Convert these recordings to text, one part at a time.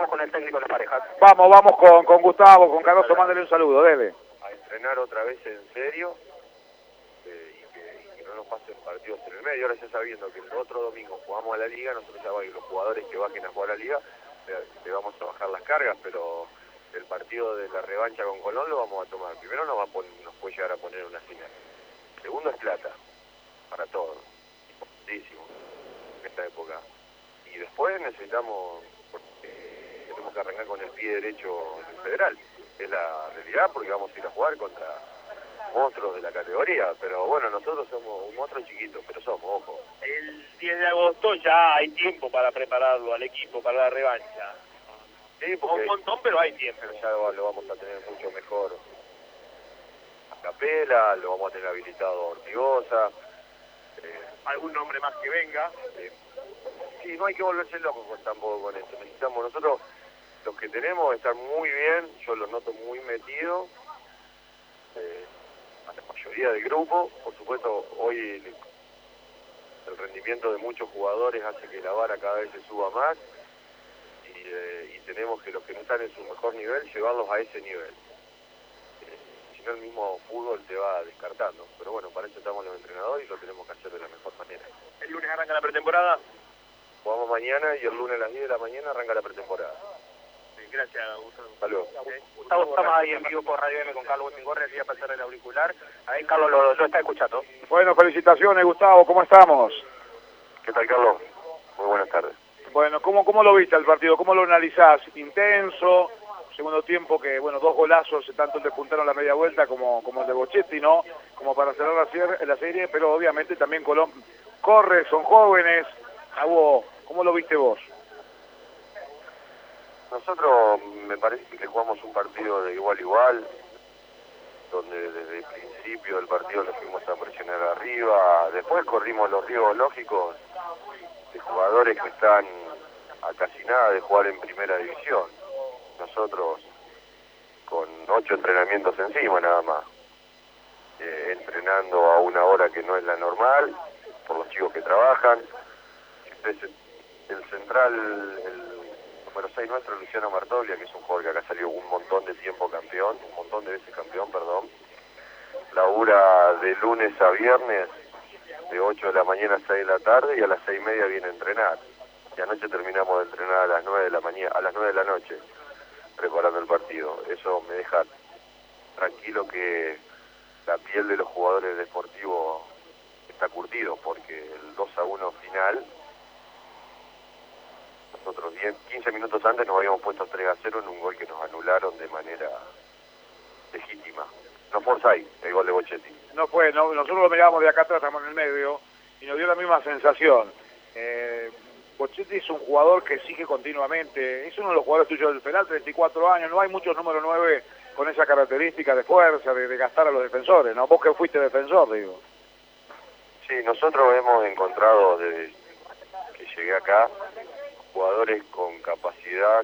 vamos con el técnico de parejas. Vamos con Gustavo, con Carlos, mándale un saludo, dele. A entrenar otra vez en serio y que no nos pasen partidos en el medio. Ahora ya sabiendo que el otro domingo jugamos a la liga, nosotros ya los jugadores que bajen a jugar a la liga, le vamos a bajar las cargas, pero el partido de la revancha con Colón lo vamos a tomar. Primero nos puede llegar a poner una final. Segundo es plata, para todos, importantísimo en esta época. Y después necesitamos, tenemos que arrancar con el pie derecho del Federal. Es la realidad, porque vamos a ir a jugar contra monstruos de la categoría, pero bueno, nosotros somos un monstruo chiquito, pero somos, ojo. El 10 de agosto ya hay tiempo para prepararlo al equipo para la revancha. Sí, porque un montón, pero hay tiempo. Ya lo vamos a tener mucho mejor a Capela, lo vamos a tener habilitado a Ortigosa. ¿Algún nombre más que venga? Sí, no hay que volverse locos tampoco con esto. Necesitamos nosotros, los que tenemos, estar muy bien, yo los noto muy metidos, a la mayoría del grupo. Por supuesto, hoy el rendimiento de muchos jugadores hace que la vara cada vez se suba más y tenemos que los que no están en su mejor nivel, llevarlos a ese nivel. Si no, el mismo fútbol te va descartando. Pero bueno, para eso estamos los entrenadores y lo tenemos que hacer de la mejor manera. ¿El lunes arranca la pretemporada? Jugamos mañana y el lunes a las 10 de la mañana arranca la pretemporada. Gracias, Gustavo. Hasta luego. Gustavo, estamos ahí en vivo por Radio M con Carlos Botingorre, le voy a pasar el auricular. Ahí Carlos lo está escuchando. Bueno, felicitaciones, Gustavo, ¿cómo estamos? ¿Qué tal, Carlos? Muy buenas tardes. Bueno, ¿cómo lo viste el partido? ¿Cómo lo analizás? Intenso, segundo tiempo que, bueno, 2 golazos, tanto el de Puntano a la media vuelta como el de Bochetti, ¿no? Como para cerrar la serie, pero obviamente también Colón corre, son jóvenes. ¿Cómo lo viste vos? Nosotros me parece que jugamos un partido de igual a igual, donde desde el principio del partido lo fuimos a presionar arriba, después corrimos los riesgos lógicos de jugadores que están a casi nada de jugar en primera división. Nosotros con 8 entrenamientos encima nada más, entrenando a una hora que no es la normal, por los chicos que trabajan. El central, el número 6 nuestro, Luciano Martoglia, que es un jugador que acá salió un montón de tiempo campeón, un montón de veces campeón, perdón, labura de lunes a viernes, de 8 de la mañana a 6 de la tarde, y a las 6:30 viene a entrenar. Y anoche terminamos de entrenar a las 9 de la mañana, a las 9 de la noche, preparando el partido. Eso me deja tranquilo que la piel de los jugadores deportivos está curtido, porque el 2-1 final, nosotros 15 minutos antes nos habíamos puesto 3-0 en un gol que nos anularon de manera legítima. No fue offside, el gol de Bochetti. No fue, nosotros lo mirábamos de acá atrás, estamos en el medio, y nos dio la misma sensación. Bochetti es un jugador que sigue continuamente, es uno de los jugadores tuyos del penal, 34 años, no hay muchos número 9 con esa característica de fuerza, de gastar a los defensores, ¿no? Vos que fuiste defensor, digo. Sí, nosotros hemos encontrado desde que llegué acá jugadores con capacidad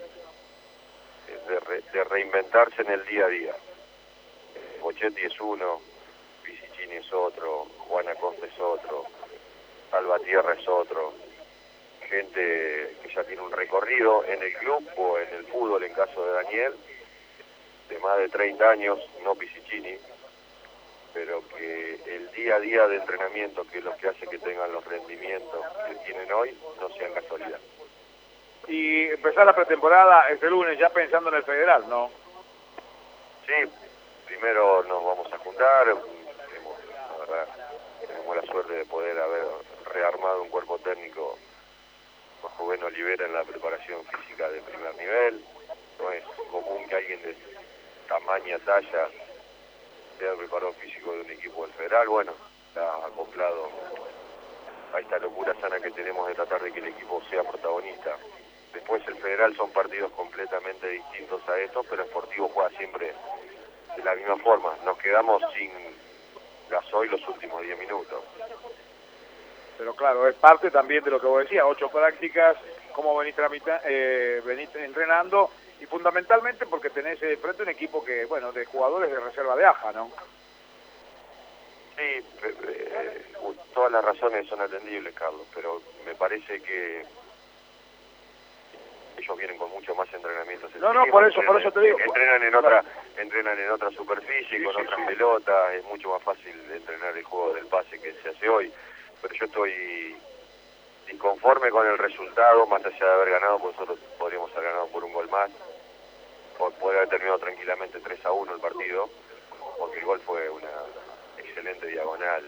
de reinventarse en el día a día. Bochetti es uno, Pisicini es otro, Juan Acosta es otro, Salvatierra es otro. Gente que ya tiene un recorrido en el club o en el fútbol, en caso de Daniel, de más de 30 años, no Pisicini, pero que el día a día de entrenamiento, que es lo que hace que tengan los rendimientos que tienen hoy, no sean casualidad. Y empezar la pretemporada este lunes ya pensando en el Federal, ¿no? Sí, primero nos vamos a juntar, la verdad, tenemos la suerte de poder haber rearmado un cuerpo técnico bajo Ben Olivera en la preparación física de primer nivel. No es común que alguien de tamaña, talla, sea el preparador físico de un equipo del Federal. Bueno, está acoplado a esta locura sana que tenemos de tratar de que el equipo sea protagonista. Después el Federal son partidos completamente distintos a estos, pero Sportivo juega siempre de la misma forma. Nos quedamos sin gasoil los últimos 10 minutos. Pero claro, es parte también de lo que vos decías, 8 prácticas, cómo venís entrenando, y fundamentalmente porque tenés frente un equipo que, bueno, de jugadores de reserva de AJA, ¿no? Sí, todas las razones son atendibles, Carlos, pero me parece que ellos vienen con mucho más entrenamiento No, por eso te digo. Entrenan en otra superficie, con otras pelotas, es mucho más fácil entrenar el juego del pase que se hace hoy. Pero yo estoy inconforme con el resultado, más allá de haber ganado, porque nosotros podríamos haber ganado por un gol más, por poder haber terminado tranquilamente 3-1 el partido, porque el gol fue una excelente diagonal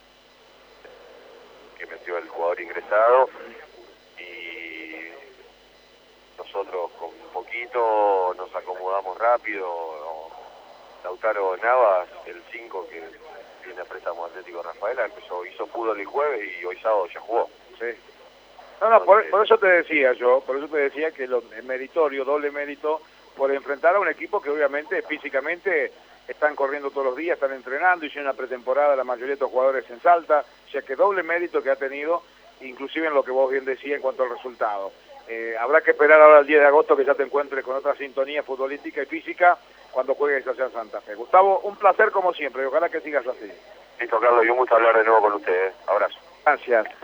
que metió el jugador ingresado, y nosotros con un poquito nos acomodamos rápido. Lautaro Navas, el 5 que viene a préstamo Atlético Rafaela, hizo fútbol el jueves y hoy sábado ya jugó. Sí. No, por eso te decía que es meritorio, doble mérito, por enfrentar a un equipo que obviamente físicamente están corriendo todos los días, están entrenando, hicieron una pretemporada la mayoría de estos jugadores en Salta, o sea que doble mérito que ha tenido, inclusive en lo que vos bien decías en cuanto al resultado. Habrá que esperar ahora el 10 de agosto que ya te encuentres con otra sintonía futbolística y física cuando juegues hacia Santa Fe. Gustavo, un placer como siempre y ojalá que sigas así. Listo, Carlos, y un gusto hablar de nuevo con ustedes. Abrazo. Gracias.